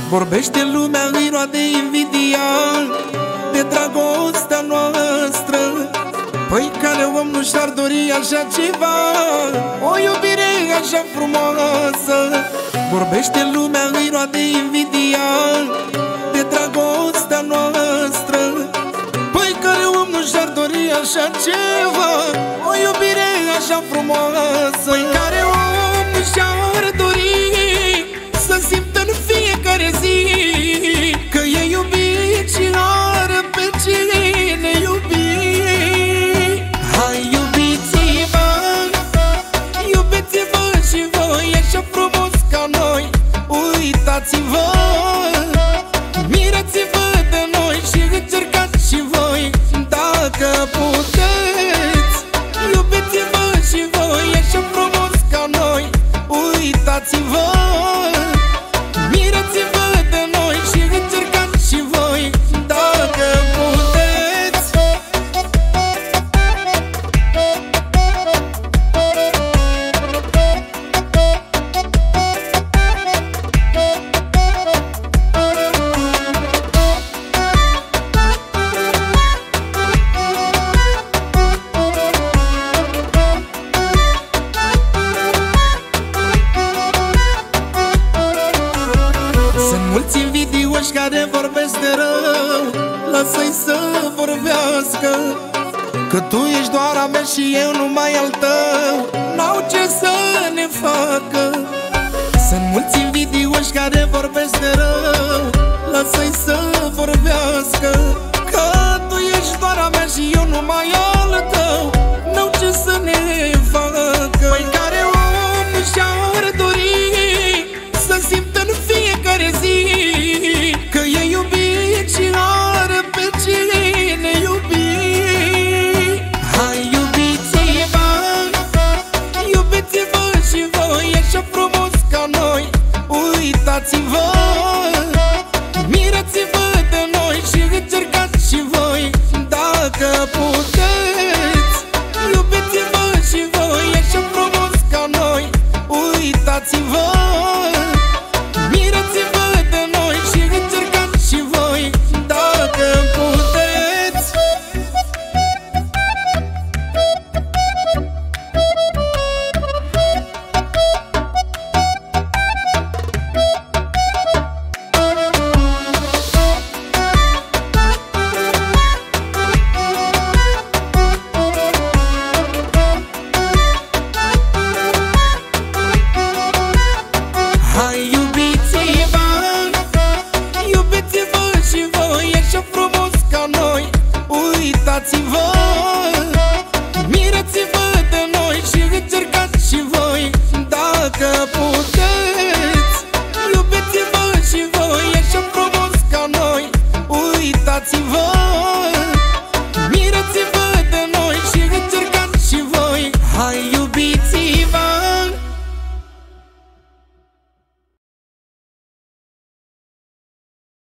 Vorbește lumea, îi roade invidia de dragostea noastră. Păi care om nu și-ar dori așa ceva, o iubire așa frumoasă? Vorbește lumea, îi roade invidia de dragostea noastră. Păi care om nu și-ar dori așa ceva, o iubire așa frumoasă? Păi care om nu și-ar dori să simtă în fiecare zi că e iubit și are pe cine iubi? Hai, iubiți-vă, iubiți-vă și voi așa frumos ca noi. Uitați-vă, mirați-vă de noi și încercați și voi dacă puteți. Iubiți-vă și voi așa frumos ca noi. Uitați-vă, mirați-vă de noi și încercați și voi dacă puteți. Sunt mulți invidioși care vorbesc de rău, lasă-i să vorbească, că tu ești doar a mea și eu numai al tău, n-au ce să ne facă. Sunt mulți invidioși care vorbesc de rău, lasă-i să vorbească, că tu ești doar a mea și eu numai al tău, n-au ce să ne facă. Păi care om nu și-ar dori să simtă în fiecare zi că e iubit și are pe cine iubi? Hai, iubiți-vă, iubiți-vă și voi așa frumos ca noi. Uitați-vă, mirați-vă de noi și încercați și voi dacă puteți. Iubiți-vă și voi așa frumos ca noi. Uitați-vă, mirați-vă de noi și încercați și voi dacă puteți. Hai, iubiți-vă, iubiți-vă și voi așa frumos ca noi. Uitați-vă, mirați-vă de noi și încercați și voi dacă puteți.